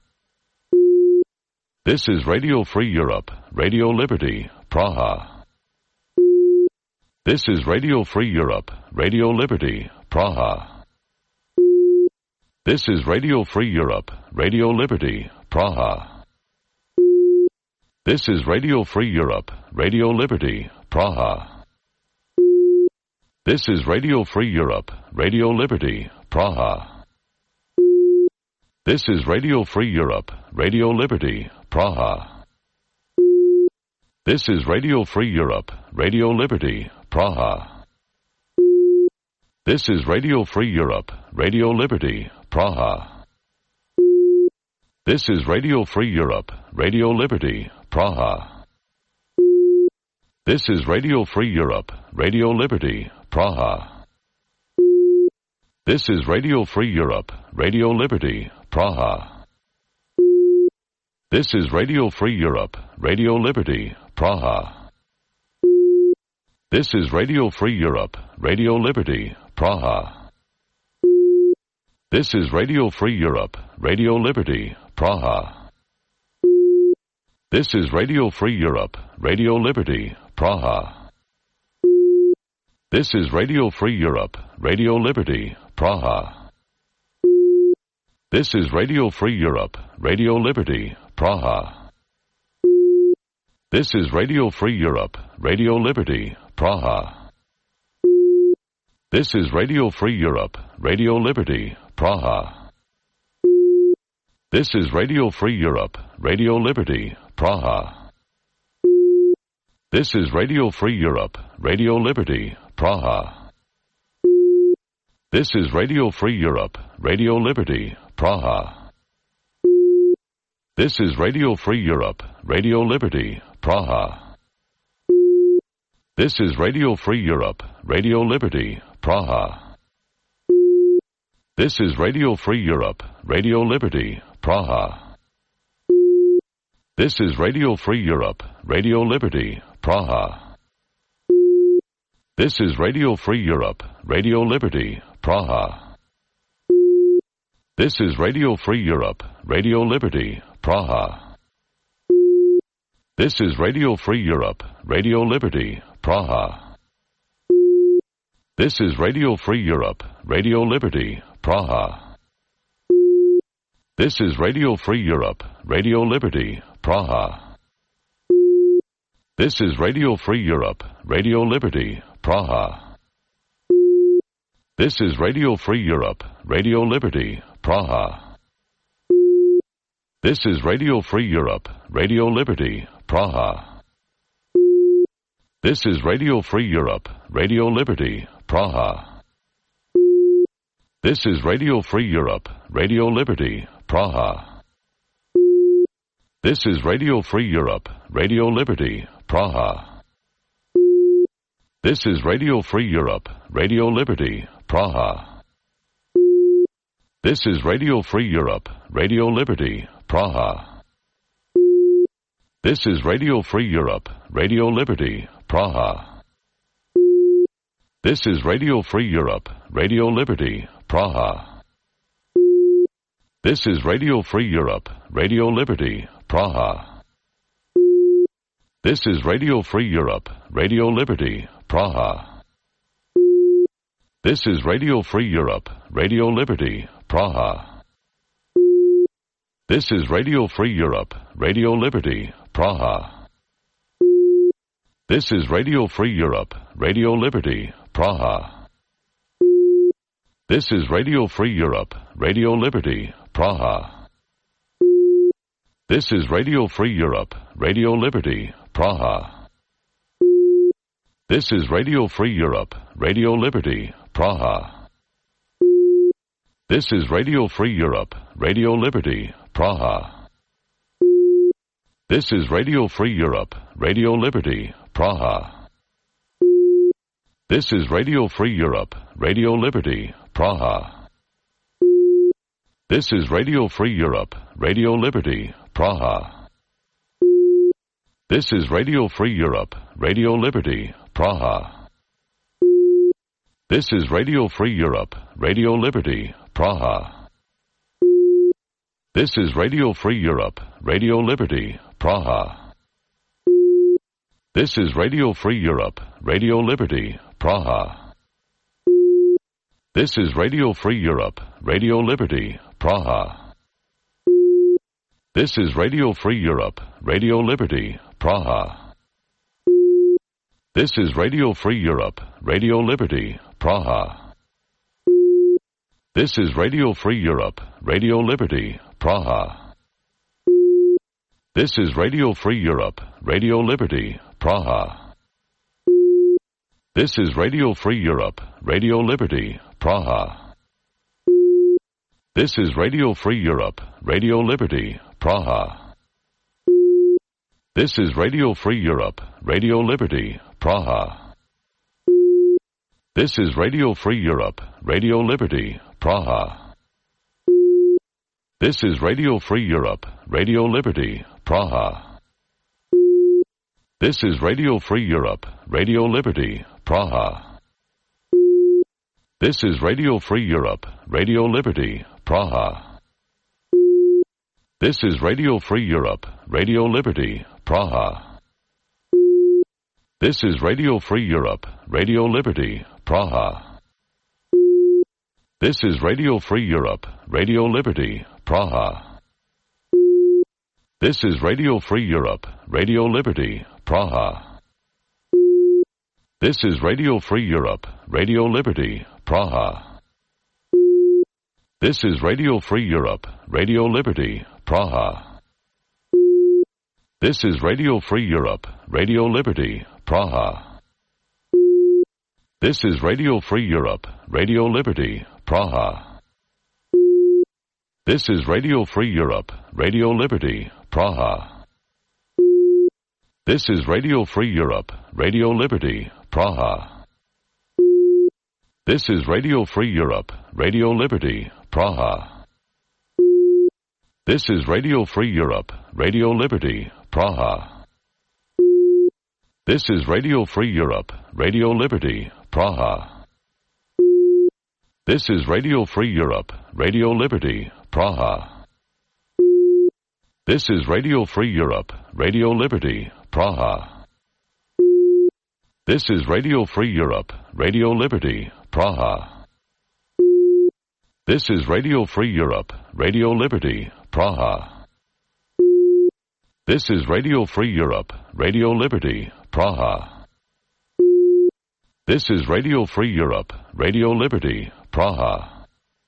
This is Radio Free Europe, Radio Liberty, Praha. This is Radio Free Europe, Radio Liberty, Praha. This is Radio Free Europe, Radio Liberty, Praha. This is Radio Free Europe, Radio Liberty, Praha. This is Radio Free Europe, Radio Liberty, Praha. This is Radio Free Europe, Radio Liberty, Praha. This is Radio Free Europe, Radio Liberty, Praha. This is Radio Free Europe, Radio Liberty, Praha. This is Radio Free Europe, Radio Liberty, Praha. This is Radio Free Europe, Radio Liberty, Praha. This is Radio Free Europe, Radio Liberty, Praha. This is Radio Free Europe, Radio Liberty, Praha. This is Radio Free Europe, Radio Liberty, Praha. This is Radio Free Europe, Radio Liberty, Praha. This is Radio Free Europe, Radio Liberty, Praha. This is Radio Free Europe, Radio Liberty, Praha. This is Radio Free Europe, Radio Liberty, Praha. This is Radio Free Europe, Radio Liberty, Praha. This is Radio Free Europe, Radio Liberty, Praha. This is Radio Free Europe, Radio Liberty, Praha. This is Radio Free Europe, Radio Liberty, Praha. This is Radio Free Europe, Radio Liberty, Praha. This is Radio Free Europe, Radio Liberty, Praha. This is Radio Free Europe, Radio Liberty, Praha. This is Radio Free Europe, Radio Liberty, Praha. This is Radio Free Europe, Radio Liberty, Praha. This is Radio Free Europe, Radio Liberty, Praha. This is Radio Free Europe, Radio Liberty, Praha. This is Radio Free Europe, Radio Liberty, Praha. This is Radio Free Europe, Radio Liberty, Praha. This is Radio Free Europe, Radio Liberty, Praha. This is Radio Free Europe, Radio Liberty, Praha. This is Radio Free Europe, Radio Liberty, Praha. This is Radio Free Europe, Radio Liberty, Praha. This is Radio Free Europe, Radio Liberty, Praha. This is Radio Free Europe, Radio Liberty, Praha. This is Radio Free Europe, Radio Liberty, Praha. This is Radio Free Europe, Radio Liberty, Praha. This is Radio Free Europe, Radio Liberty, Praha. This is Radio Free Europe, Radio Liberty, Praha. This is Radio Free Europe, Radio Liberty, Praha. This is Radio Free Europe, Radio Liberty, Praha. This is Radio Free Europe, Radio Liberty, Praha. This is Radio Free Europe, Radio Liberty, Praha. This is Radio Free Europe, Radio Liberty, Praha. This is Radio Free Europe, Radio Liberty, Praha. This is Radio Free Europe, Radio Liberty, Praha. This is Radio Free Europe, Radio Liberty, Praha. This is Radio Free Europe, Radio Liberty, Praha. This is Radio Free Europe, Radio Liberty, Praha. This is Radio Free Europe, Radio Liberty, Praha. This is Radio Free Europe, Radio Liberty, Praha. This is Radio Free Europe, Radio Liberty, Praha. This is Radio Free Europe, Radio Liberty, Praha. This is Radio Free Europe, Radio Liberty, Praha. This is Radio Free Europe, Radio Liberty, Praha. This is Radio Free Europe, Radio Liberty, Praha. This is Radio Free Europe, Radio Liberty, Praha. This is Radio Free Europe, Radio Liberty, Praha. This is Radio Free Europe, Radio Liberty, Praha. This is Radio Free Europe, Radio Liberty, Praha. This is Radio Free Europe, Radio Liberty, Praha. This is Radio Free Europe, Radio Liberty, Praha. This is Radio Free Europe, Radio Liberty, Praha. This is Radio Free Europe, Radio Liberty, Praha. This is Radio Free Europe, Radio Liberty, Praha. This is Radio Free Europe, Radio Liberty, Praha. This is Radio Free Europe, Radio Liberty, Praha. This is Radio Free Europe, Radio Liberty, Praha. This is Radio Free Europe, Radio Liberty, Praha. This is Radio Free Europe, Radio Liberty, Praha. This is Radio Free Europe, Radio Liberty, Praha. This is Radio Free Europe, Radio Liberty, Praha. This is Radio Free Europe, Radio Liberty, Praha. This is Radio Free Europe, Radio Liberty, Praha. This is Radio Free Europe, Radio Liberty, Praha. This is Radio Free Europe, Radio Liberty, Praha. This is Radio Free Europe, Radio Liberty, Praha. This is Radio Free Europe, Radio Liberty, Praha. This is Radio Free Europe, Radio Liberty, Praha. This is Radio Free Europe, Radio Liberty, Praha. This is Radio Free Europe, Radio Liberty, Praha. This is Radio Free Europe, Radio Liberty, Praha. This is Radio Free Europe, Radio Liberty, Praha. This is Radio Free Europe, Radio Liberty, Praha. This is Radio Free Europe, Radio Liberty, Praha. This is Radio Free Europe, Radio Liberty, Praha. This is Radio Free Europe, Radio Liberty, Praha.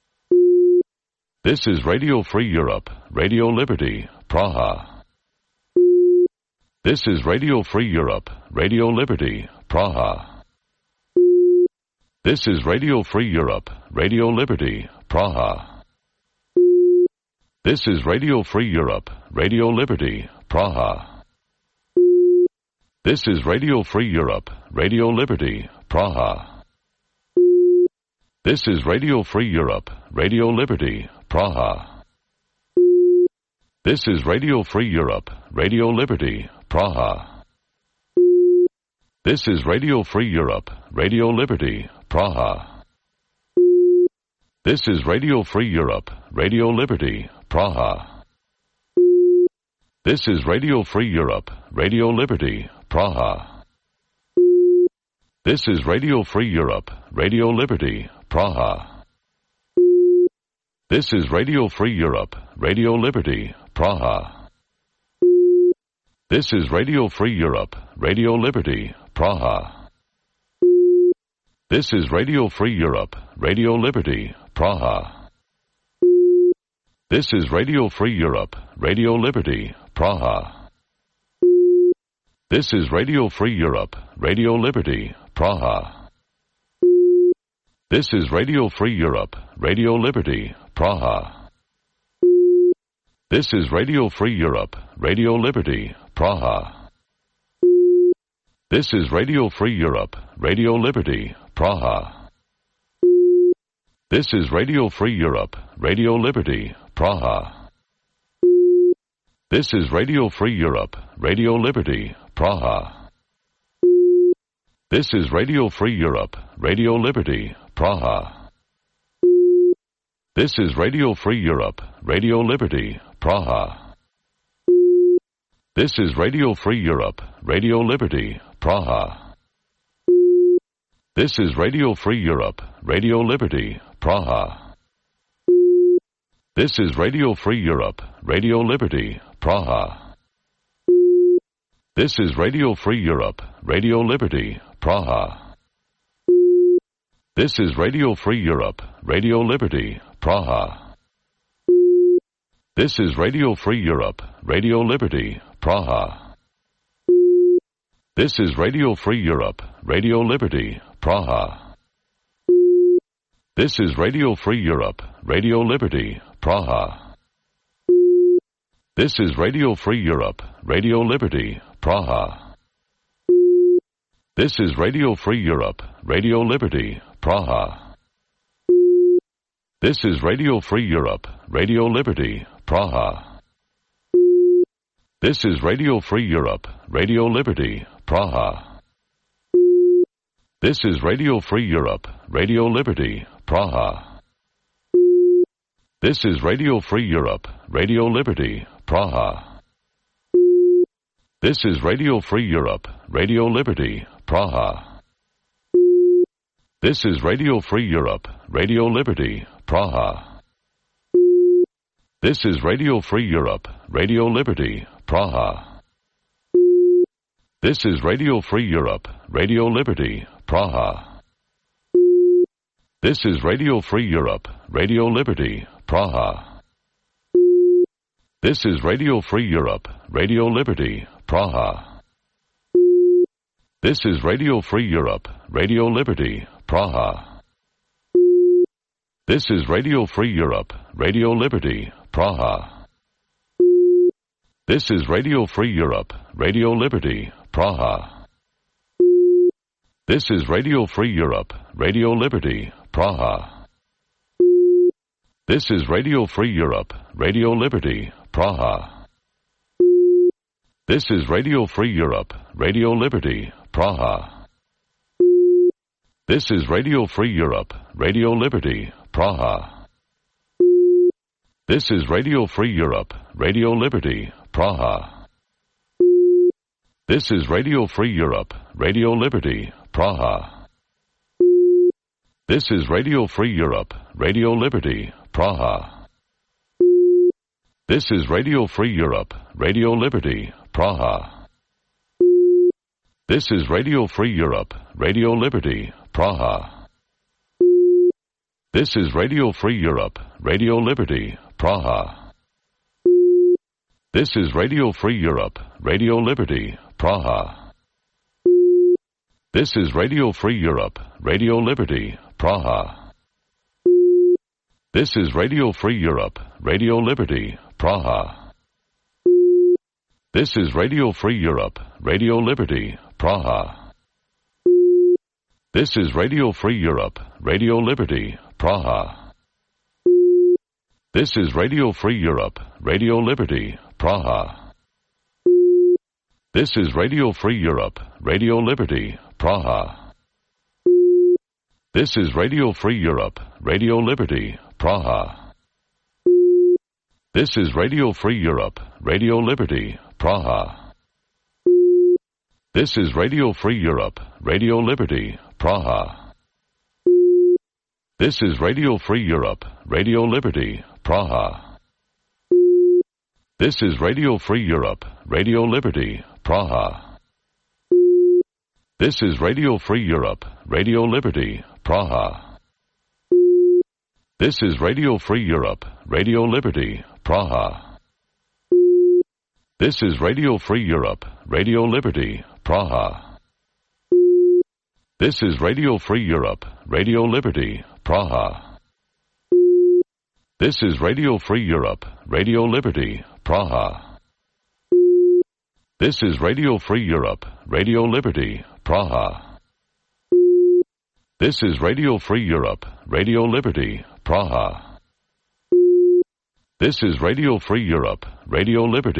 This is Radio Free Europe, Radio Liberty, Praha. This is Radio Free Europe, Radio Liberty, Praha. This is Radio Free Europe, Radio Liberty, Praha. This is Radio Free Europe, Radio Liberty, Praha. This is Radio Free Europe, Radio Liberty, Praha. This is Radio Free Europe, Radio Liberty, Praha. This is Radio Free Europe, Radio Liberty, Praha. This is Radio Free Europe, Radio Liberty, Praha. This is Radio Free Europe, Radio Liberty, Praha. This is Radio Free Europe, Radio Liberty, Praha. This is Radio Free Europe, Radio Liberty, Praha. This is Radio Free Europe, Radio Liberty, Praha. This is Radio Free Europe, Radio Liberty, Praha. This is Radio Free Europe, Radio Liberty, Praha. This is Radio Free Europe, Radio Liberty, Praha. This is Radio Free Europe, Radio Liberty, Praha. This is Radio Free Europe, Radio Liberty, Praha. This is Radio Free Europe, Radio Liberty, Praha. This is Radio Free Europe, Radio Liberty, Praha. This is Radio Free Europe, Radio Liberty, Praha. This is Radio Free Europe, Radio Liberty, Praha. This is Radio Free Europe, Radio Liberty, Praha. This is Radio Free Europe, Radio Liberty, Praha. This is Radio Free Europe, Radio Liberty, Praha. This is Radio Free Europe, Radio Liberty, Praha. This is Radio Free Europe, Radio Liberty, Praha. This is Radio Free Europe, Radio Liberty, Praha. This is Radio Free Europe, Radio Liberty, Praha. This is Radio Free Europe, Radio Liberty, Praha. This is Radio Free Europe, Radio Liberty, Praha. This is Radio Free Europe, Radio Liberty, Praha. This is Radio Free Europe, Radio Liberty, Praha. This is Radio Free Europe, Radio Liberty, Praha. This is Radio Free Europe, Radio Liberty, Praha. This is Radio Free Europe, Radio Liberty, Praha. This is Radio Free Europe, Radio Liberty, Praha. This is Radio Free Europe, Radio Liberty, Praha. This is Radio Free Europe, Radio Liberty, Praha. This is Radio Free Europe, Radio Liberty, Praha. This is Radio Free Europe, Radio Liberty, Praha. This is Radio Free Europe, Radio Liberty, Praha. This is Radio Free Europe, Radio Liberty, Praha. This is Radio Free Europe, Radio Liberty, Praha. This is Radio Free Europe, Radio Liberty, Praha. This is Radio Free Europe, Radio Liberty, Praha. This is Radio Free Europe, Radio Liberty, Praha. This is Radio Free Europe, Radio Liberty, Praha. This is Radio Free Europe, Radio Liberty, Praha. This is Radio Free Europe, Radio Liberty, Praha. This is Radio Free Europe, Radio Liberty, Praha. This is Radio Free Europe, Radio Liberty, Praha. This is Radio Free Europe, Radio Liberty, Praha. This is Radio Free Europe, Radio Liberty, Praha. This is Radio Free Europe, Radio Liberty, Praha. This is Radio Free Europe, Radio Liberty, Praha. This is Radio Free Europe, Radio Liberty, Praha. This is Radio Free Europe, Radio Liberty, Praha. This is Radio Free Europe, Radio Liberty, Praha. This is Radio Free Europe, Radio Liberty, Praha. This is Radio Free Europe, Radio Liberty, Praha. This is Radio Free Europe, Radio Liberty, Praha. This is Radio Free Europe, Radio Liberty, Praha. This is Radio Free Europe, Radio Liberty, Praha. This is Radio Free Europe, Radio Liberty, Praha. This is Radio Free Europe, Radio Liberty, Praha. This is Radio Free Europe, Radio Liberty, Praha. This is Radio Free Europe, Radio Liberty, Praha. This is Radio Free Europe, Radio Liberty, Praha. This is Radio Free Europe, Radio Liberty, Praha. This is Radio Free Europe, Radio Liberty, Praha. This is Radio Free Europe, Radio Liberty, Praha. This is Radio Free Europe, Radio Liberty, Praha. This is Radio Free Europe, Radio Liberty, Praha. This is Radio Free Europe, Radio Liberty, Praha. This is Radio Free Europe, Radio Liberty, Praha. This is Radio Free Europe, Radio Liberty.